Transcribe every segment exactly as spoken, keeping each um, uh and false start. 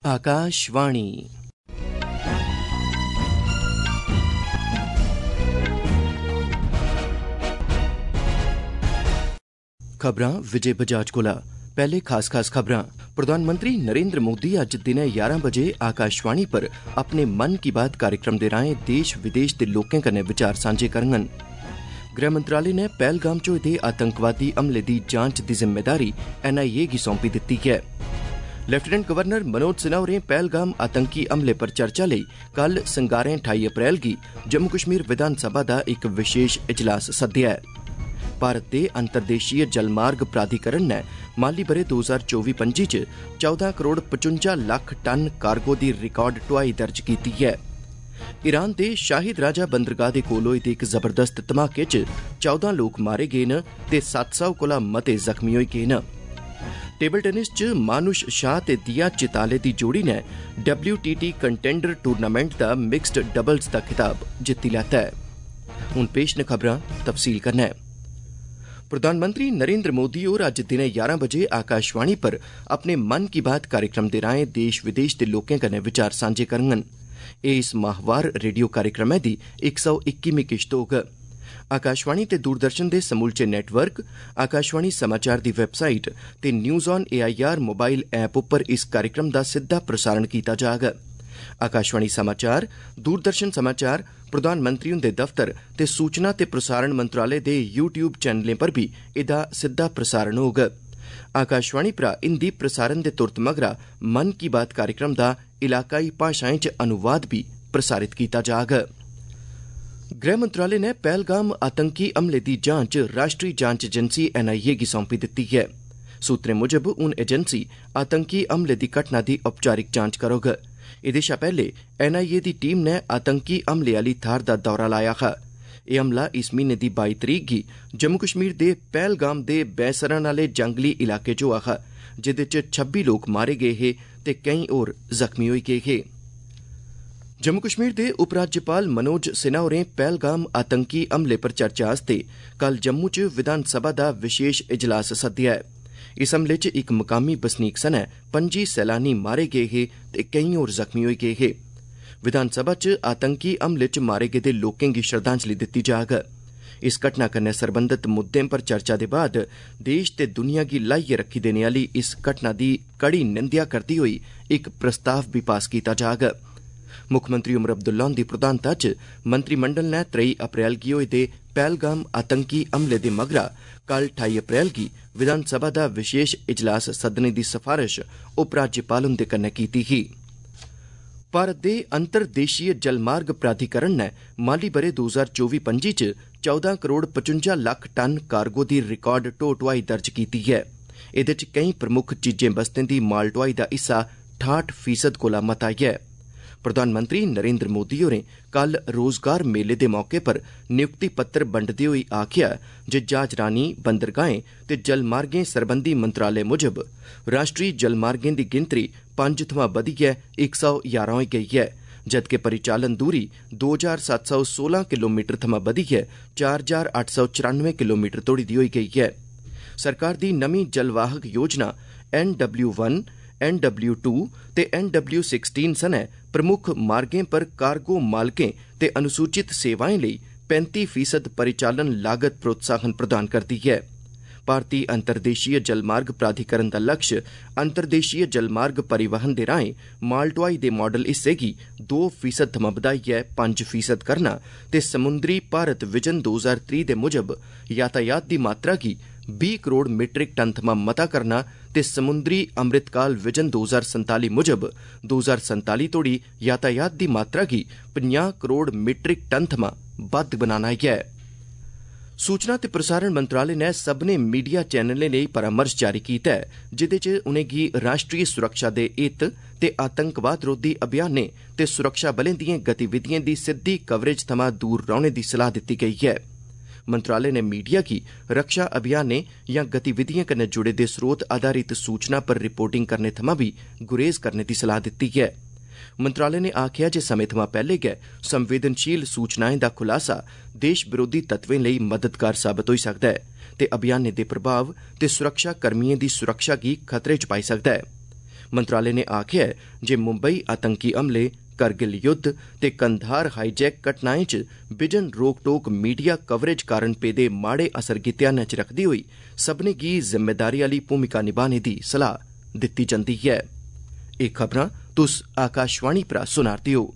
आकाशवाणी। खबरां विजय बजाज कोला। पहले खास खास खबरां। प्रधानमंत्री नरेंद्र मोदी अज्ज दिनै ग्यारह बजे आकाशवाणी पर अपने मन की बात कार्यक्रम दे राएं देश विदेश दे लोकें कन्नै विचार सांझे करङन। गृह मंत्रालय ने पहलगाम च होए दे आतंकवादी हमले दी जांच दी जिम्मेदारी एन आई ए गी सौंपी दित्ती ऐ। लेफ्टिनेंट गवर्नर मनोज सिन्हा होरें पहलगाम आतंकी हमले पर चर्चा लेई कल संगारें अठाई अप्रैल गी जम्मू कश्मीर विधानसभा दा इक विशेष इजलास सद्देआ ऐ। भारत दे अंतरदेशीय जलमार्ग प्राधिकरण ने माली बरे दो हज़ार चौबी पंजी च चौदह करोड़ पचुंजा लख टन कार्गो दी रिकार्ड ढुआई दर्ज कीती ऐ। ईरान दे शाहिद राजा बंदरगाह दे कोल होए दे इक जबरदस्त धमाके च चौदह लोक मारे गे न ते सत्त सौ कोला मते जख्मी होई गे न। टेबल टेनिस च मानुष शाह ते दिया चिताले दी जोड़ी ने W T T contender tournament दा मिक्सड डबल्स दा खिताब जित्ती लैता ऐ। हुण पेश न खबरां तफसील कन्नै। प्रधानमंत्री नरेंद्र मोदी होर अज्ज दिनै ग्यारह बजे आकाशवाणी पर अपने मन की बात कार्यक्रम दे राएं देश विदेश दे लोकें कन्नै विचार सांझे करङन। एह इस माहवार रेडियो कार्यक्रमै दी इक सौ इक्कीवीं किश्त होग। आकाशवाणी ते दूरदर्शन दे समूलचे नेटवर्क, आकाशवाणी समाचार दी वैबसाइट ते news on A I R mobile app उप्पर इस कार्यक्रम दा सिद्धा प्रसारण कीता जाग। आकाशवाणी समाचार, दूरदर्शन समाचार, प्रधानमंत्री हुंदे दफ्तर ते सूचना ते प्रसारण मंत्रालय दे यूट्यूब चैनलें पर बी एह्दा सिद्धा प्रसारण होग। आकाशवाणी परा हिंदी प्रसारण दे तुरत मगरा मन की बात कार्यक्रम दा इलाकाई भाषाएं च अनुवाद भी प्रसारित कीता जाग। गृह मंत्रालय ने पहलगाम आतंकी हमले दी जांच राष्ट्रीय जांच एजेंसी एन आई ए गी सौंपी दित्ती ऐ। सूत्रें मुजब हून एजेंसी आतंकी हमले दी घटना दी औपचारिक जांच करोग। एह्दे शा पैह्ले एन आई ए दी टीम ने आतंकी हमले आली थाह्र दा दौरा लाया हा। एह् हमला इस म्हीने दी बाई तरीक गी जम्मू कश्मीर दे पहलगाम दे बैसरन आले जंगली इलाके च होआ हा, जेह्दे च छब्बी लोक मारे गे हे ते केईं होर जख्मी होई गे हे। जम्मू कश्मीर दे उपराज्यपाल मनोज सिन्हा होरें पहलगाम आतंकी हमले पर चर्चा आस्तै कल जम्मू च विधानसभा दा विशेष इजलास सद्देआ ऐ। इस हमले च इक मकामी बसनीक सनै पंजी सैलानी मारे गे हे ते केईं होर जख्मी होई गे हे। विधानसभा च आतंकी हमले च मारे गेदे लोकें गी श्रद्धांजलि दित्ती जाग। इस घटना कन्नै सरबंधत मुद्दें पर चर्चा दे बाद देश ते दुनिया गी लाइयै रखी देने आली इस घटना दी कड़ी निंदेआ करदे होई इक प्रस्ताव भी पास कीता जाग। मुक्खमंत्री उमर अब्दुल्ला हुंदी प्रधानता च मंत्रिमंडल ने त्रेई अप्रैल गी होए दे पहलगाम आतंकी हमले दे मगरा कल ठाई अप्रैल गी विधानसभा दा विशेष इजलास सद्दने दी सफारश उपराज्यपाल हुंदे कन्नै कीती ही। भारत दे अंतरदेशीय जलमार्ग प्राधिकरण ने माली बरे दो हज़ार चौबी पंजी च चौदह करोड़ पचुंजा लख टन कार्गो दी रिकार्ड ढो ढुआई दर्ज कीती ऐ। एह्दे च केईं प्रमुख चीजें बस्तें दी माल ढुआई दा हिस्सा ठाठ फीसद कोला मता ऐ। प्रधानमंत्री नरेंद्र मोदी होरें कल रोजगार मेले दे मौके पर नियुक्ति पत्र बंडदे होई आखेआ जे जहाजरानी, बंदरगाहें ते जलमार्गें सरबंधी मंत्रालय मुजब राष्ट्रीय जलमार्गें दी गिनतरी पंज थमां बधियै इक सौ ग्यारह होई गेई ऐ, जदकि परिचालन दूरी दो हजार सत्त सौ सोलह किलोमीटर थमां बधियै चार हजार अट्ठ सौ चौरानवे किलोमीटर तोड़ी दी होई गेई ऐ। सरकार दी नमीं जलवाहक योजना N W one, N W two ते एन डब्ल्यू सिक्सटीन सनै प्रमुख मार्गें पर कार्गो मालकें ते अनुसूचित सेवाएं लेई पैंती फीसद परिचालन लागत प्रोत्साहन प्रदान करदी ऐ। भारतीय अंतरदेशीय जलमार्ग प्राधिकरण दा लक्ष्य अंतरदेशीय जलमार्ग परिवहन दे राएं माल ढुआई दे मॉडल हिस्से गी दो फीसद थमां बधाइयै पंज फीसद करना ते समुंदरी भारत विजन दो हजार त्रीह् दे मुजब यातायात दी मात्रा गी बीह् करोड़ मीट्रिक टन थमां मता करना ते समुंदरी अमृतकाल विजन दो हजार संताली मुजब दो हजार संताली तोड़ी यातायात दी मात्रा गी पंजाह् करोड़ मीट्रिक टन थमां बद्ध बनाना ऐ। सूचना ते प्रसारण मंत्रालय ने सब्भनें मीडिया चैनलें लेई परामर्श जारी कीता ऐ, जिदे च उनेंगी राष्ट्रीय सुरक्षा दे हित ते आतंकवाद रोधी अभियानें ते सुरक्षा बलें दिएं गतिविधिएं दी सिद्धी कवरेज थमां दूर रौह्ने दी सलाह दित्ती गेई ऐ। मंत्रालय ने मीडिया गी रक्षा अभियानें या गतिविधिएं कन्नै जुड़े दे स्रोत आधारित सूचना पर रिपोर्टिंग करने थमां भी गुरेज करने दी सलाह दित्ती ऐ। मंत्रालय ने आखेआ जे समें थमां पैह्ले गै संवेदनशील सूचनाएं दा खुलासा देश विरोधी तत्वें लेई मददगार साबत होई सकदा ऐ ते अभियानें दे प्रभाव ते सुरक्षा कर्मियें दी सुरक्षा गी खतरे च पाई सकदा ऐ। मंत्रालय ने आखेआ है जे मुंबई आतंकी हमले, करगिल युद्ध ते कंधार हाईजैक घटनाएं च बिजन रोक टोक मीडिया कवरेज कारण पेदे माड़े असर गी ध्यानै च रखदे होई सब्भनें गी जिम्मेदारी आह्ली भूमिका निभाने दी सलाह दित्ती जंदी ऐ। एह् खबरां तुस आकाशवाणी परा सुना'रदे ओ।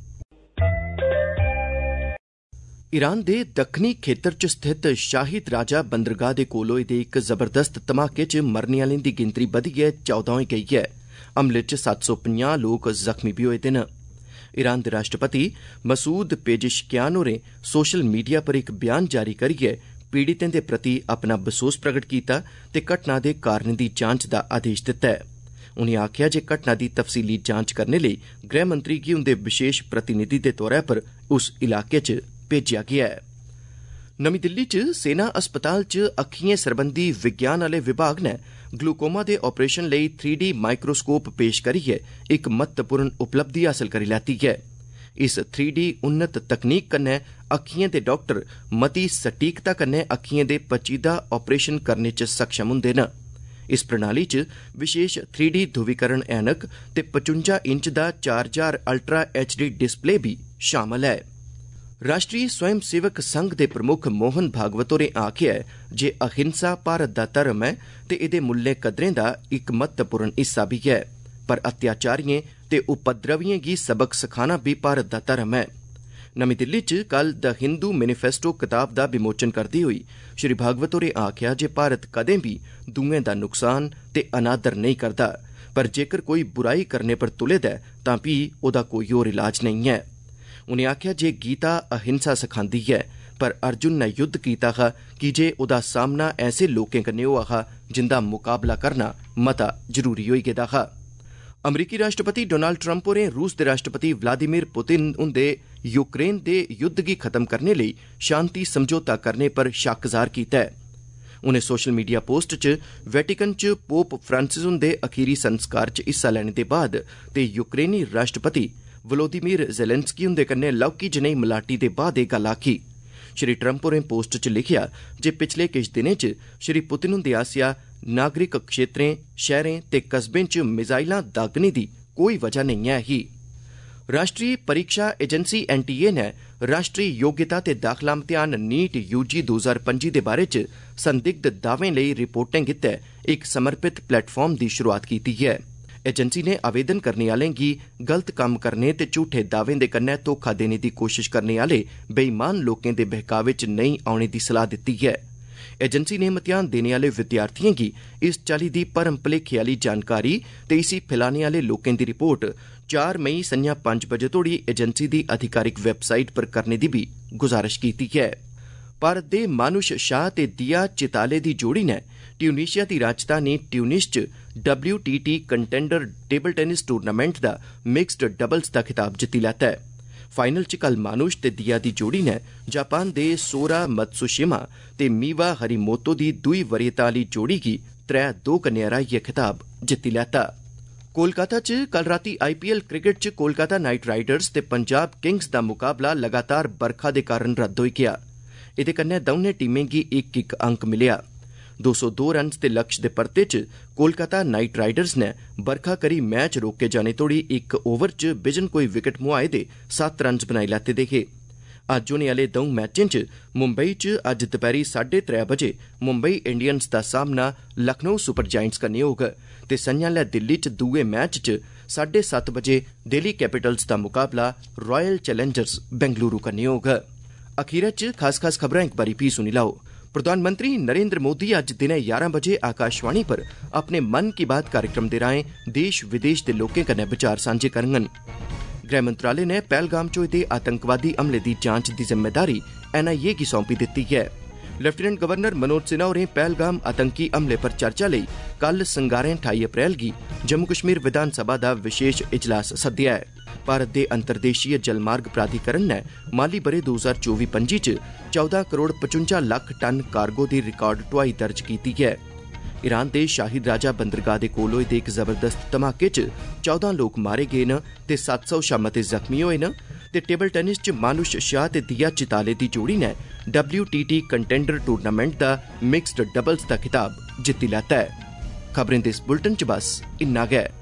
ईरान दे दक्खनी खेतर च स्थित शाहिद राजा बंदरगाह दे कोल होए दे इक जबरदस्त धमाके च मरने आह्लें दी गिनतरी बधियै चौदां होई गेई ऐ। हमले च सत्त सौ पंजाह् लोक जख्मी बी होए दे न। ईरान दे राष्ट्रपति मसूद पेजिशकियान होरें सोशल मीडिया पर इक बयान जारी करियै पीड़ितें दे प्रति अपना बसोस प्रगट कीता ते घटना दे कारणें दी जांच दा आदेश दित्ता ऐ। उनें आखेआ जे घटना दी तफसीली जांच करने लेई गृहमंत्री गी उंदे विशेष प्रतिनिधि दे तौरा पर उस इलाके च भेजेआ गेआ ऐ। नमीं दिल्ली च सेना अस्पताल च अक्खिएं सरबंधी विज्ञान आह्ले विभाग ने ग्लूकोमा दे आपरेशन लेई थ्री डी माइक्रोस्कोप पेश करियै इक महत्वपूर्ण उपलब्धि हासल करी लैती ऐ। इस थ्री डी उन्नत तकनीक कन्नै अक्खिएं दे डाक्टर मती सटीकता कन्नै अक्खिएं दे पचीदा आपरेशन करने च सक्षम हुंदे न। इस प्रणाली च विशेष थ्री डी ध्रुवीकरण ऐनक ते पचुंजा इंच दा चार हजार अल्ट्रा एच डी डिस्पले भी शामल ऐ। राष्ट्रीय स्वयं सेवक संघ दे प्रमुख मोहन भागवत होरें आखेआ ऐ जे अहिंसा भारत दा धर्म ऐ ते एह्दे मुल्लें कदरें दा इक महत्वपूर्ण हिस्सा बी ऐ, पर अत्याचारियें ते उपद्रवियें गी सबक सखाना भी भारत दा धर्म ऐ। नमीं दिल्ली च कल द हिंदू मैनीफेस्टो कताब दा विमोचन करदे होई श्री भागवत होरें आखेआ जे भारत कदें बी दूएं दा नुकसान ते अनादर नेईं करदा, पर जेकर कोई बुराई करने पर तुले दा ऐ तां फ्ही ओह्दा कोई होर इलाज नेईं ऐ। उनें आखेआ जे गीता अहिंसा सखांदी ऐ, पर अर्जुन ने युद्ध कीता हा की जे ओह्दा सामना ऐसे लोकें कन्नै होआ हा जिंदा मुकाबला करना मता जरूरी होई गेदा हा। अमरीकी राष्ट्रपति डोनाल्ड ट्रंप होरें रूस दे राष्ट्रपति व्लादिमीर पुतिन हुंदे यूक्रेन दे युद्ध गी खत्म करने लेई शांति समझौता करने पर शक जाह्र कीता ऐ। उनें सोशल मीडिया पोस्ट च वेटिकन च पोप फ्रांसिस हुंदे अखीरी संस्कार च हिस्सा लैने दे बाद ते यूक्रेनी राष्ट्रपति वलोदिमीर ज़ेलेंस्की हुंदे कन्नै लौह्की जनेही मलाटी दे बाद एह् गल्ल आखी। श्री ट्रंप होरें पोस्ट च लिखेआ जे पिछले किश दिनें च श्री पुतिन हुंदे आसेआ नागरिक क्षेत्रें, शैह्रें ते कस्बें च मिसाइलां दागने दी कोई वजह नेईं ऐ ही। राष्ट्रीय परीक्षा एजेंसी एन टी ए ने राष्ट्रीय योग्यता ते दाखला इम्तिहान नीट यूजी दो हजार पंजी दे बारे च संदिग्ध दावें लेई रिपोर्टें गित्तै इक समर्पित प्लेटफार्म दी शुरुआत कीती ऐ। एजेंसी ने आवेदन करने आह्लें गी गलत कम्म करने ते झूठे दावें दे कन्नै धोखा देने दी कोशिश करने आह्ले बेईमान लोकें दे बहकावे च नेईं औने दी सलाह दित्ती ऐ। एजेंसी ने इम्तिहान देने आह्ले विद्यार्थिएं गी इस चाल्ली दी भरम भलेखे आह्ली जानकारी ते इसी फैलाने आह्ले लोकें दी रिपोर्ट चार मई संझा पंज बजे तोड़ी एजेंसी दी अधिकारिक वैबसाइट पर करने दी भी गुजारिश कीती ऐ। भारत दे मानुष शाह ते दिया चिताले दी जोड़ी ने ट्यूनीशिया दी राजधानी ट्यूनिस च W T T contender table tennis tournament दा मिक्सड डबल्स दा खिताब जित्ती लैता ऐ। फाइनल च कल मानुष ते दिया दी जोड़ी ने जापान दे सोरा मत्सुशिमा ते मीवा हरीमोतो दी दुई वरीयता आह्ली जोड़ी गी त्रै दो कन्नै हराइयै खिताब जित्ती लैता। कोलकाता च कल रातीं आई पी एल क्रिकेट च कोलकाता नाइट राइडर्स ते पंजाब किंग्स दा मुकाबला लगातार बरखा दे कारण रद्द होई गेआ। एह्दे कन्नै दौनें टीमें गी इक इक अंक मिलेआ। दो सौ दो रन दे लक्ष्य दे परते च कोलकाता नाइट राइडर्स ने बरखा करी मैच रोके जाने तोड़ी इक ओवर च बिजन कोई विकेट मुहाए दे सत्त रन बनाई लैते दे हे। अज्ज होने आह्ले दौं मैचें च मुंबई च अज्ज दपैह्री साढ़े त्रै बजे मुंबई इंडियंस दा सामना लखनऊ सुपर जायंट्स कन्नै होग ते संझा'लै दिल्ली च दुए मैच च साढ़े सत्त बजे दिल्ली कैपिटल्स दा मुकाबला रॉयल चैलेंजर्स बेंगलुरु कन्नै होग। अखीरै च खास खास खबरां इक बारी फ्ही सुनी लैओ। प्रधानमंत्री नरेंद्र मोदी अज्ज दिनै ग्यारह बजे आकाशवाणी पर अपने मन की बात कार्यक्रम दे राएं देश विदेश दे लोकें कन्नै विचार सांझे करङन। गृह मंत्रालय ने पहलगाम च होए दे आतंकवादी हमले दी जांच दी जिम्मेदारी एन आई ए गी सौंपी दित्ती ऐ। लेफ्टिनेंट गवर्नर मनोज सिन्हा होरें पहलगाम आतंकी हमले पर चर्चा लेई कल संगारें ठाई अप्रैल गी जम्मू कश्मीर विधानसभा दा विशेष इजलास सद्देआ ऐ। भारत दे अंतरदेशीय जलमार्ग प्राधिकरण ने माली बरे दो हजार चौबी पंजी च चौदह करोड़ पचुंजा लख टन कार्गो दी रिकार्ड ढुआई दर्ज कीती ऐ। ईरान दे शाहिद राजा बंदरगाह दे कोल होए दे इक जबरदस्त धमाके च चौदह लोक मारे गे न ते सत्त सौ शा मते जख्मी होए न ते टेबल टेनिस च मानुष शाह ते दिया चिताले दी जोड़ी ने W T T contender tournament दा मिक्सड डबल्स दा खिताब जित्ती लैता ऐ। खबरें दे इस बुलेटिन च बस इन्ना गै।